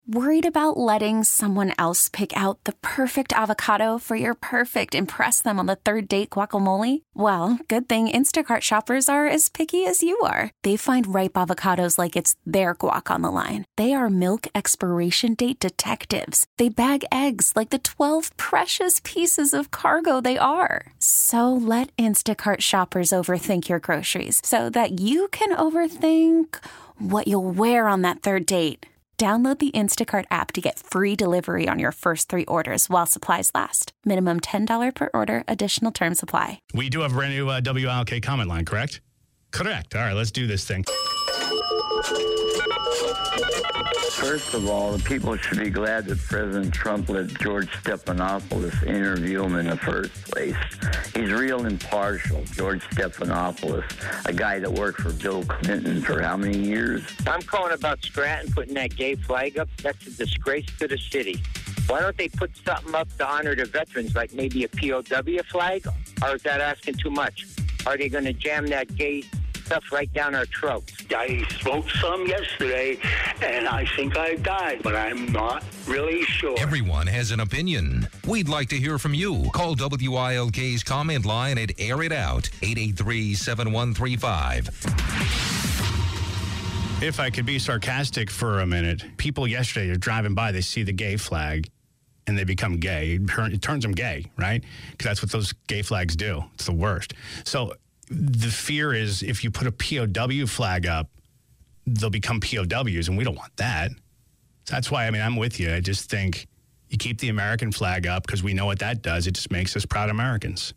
Worried about letting someone else pick out the perfect avocado for your perfect impress them on the third date guacamole? Well, good thing Instacart shoppers are as picky as you are. They find ripe avocados like it's their guac on the line. They are milk expiration date detectives. They bag eggs like the 12 precious pieces of cargo they are. So let Instacart shoppers overthink your groceries so that you can overthink what you'll wear on that third date. Download the Instacart app to get free delivery on your first 3 orders while supplies last. Minimum $10 per order. Additional terms apply. We do have a brand new WLK comment line, correct? Correct. All right, let's do this thing. First of all, the people should be glad that President Trump let George Stephanopoulos interview him in the first place. He's real impartial, George Stephanopoulos, a guy that worked for Bill Clinton for how many years? I'm calling about Scranton putting that gay flag up. That's a disgrace to the city. Why don't they put something up to honor the veterans, like maybe a POW flag? Or is that asking too much? Are they going to jam that gay stuff right down our throats? I smoked some yesterday, and I think I died, but I'm not really sure. Everyone has an opinion. We'd like to hear from you. Call WILK's comment line at Air It Out, 883-7135. If I could be sarcastic for a minute, people yesterday are driving by, they see the gay flag, and they become gay. It turns them gay, right? Because that's what those gay flags do. It's the worst. So the fear is if you put a POW flag up, they'll become POWs, and we don't want that. So that's why, I'm with you. I just think you keep the American flag up because we know what that does. It just makes us proud Americans.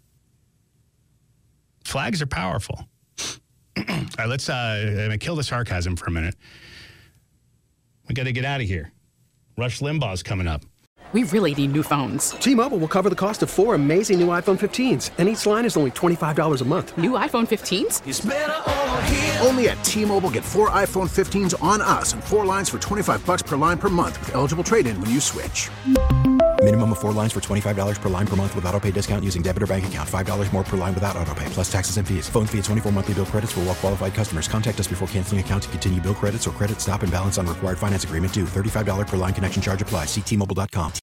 Flags are powerful. All right, let's kill the sarcasm for a minute. We got to get out of here. Rush Limbaugh's coming up. We really need new phones. T-Mobile will cover the cost of 4 amazing new iPhone 15s, and each line is only $25 a month. New iPhone 15s? It's better over here. Only at T-Mobile, get 4 iPhone 15s on us and 4 lines for $25 per line per month with eligible trade-in when you switch. Minimum of 4 lines for $25 per line per month with autopay discount using debit or bank account. $5 more per line without autopay, plus taxes and fees. Phone fee at 24 monthly bill credits for well-qualified customers. Contact us before canceling account to continue bill credits or credit stop and balance on required finance agreement due. $35 per line connection charge applies. See T-Mobile.com.